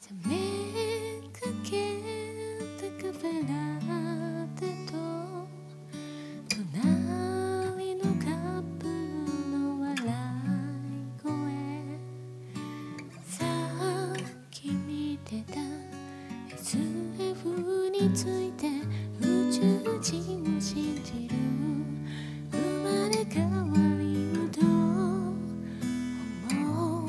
冷めかけたカフェラテと隣のカップルの笑い声、さっき見てた SF について宇宙人を信じる生まれ変わりをと思う。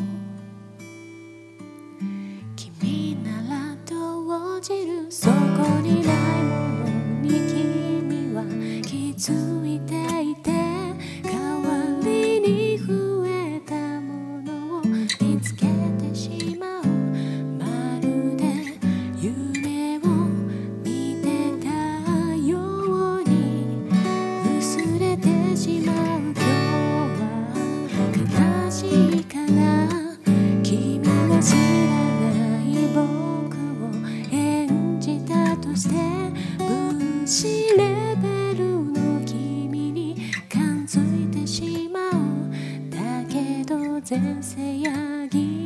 君ならどうじる、そこにないものに君は気づいていて、代わりに増えたものを見つけてしまう。まるで夢を見てたように薄れてしまう。今日は悲しいから君が知らない僕を演じたとして、分子レベルの君に感づいてしまう。だけど前世やぎ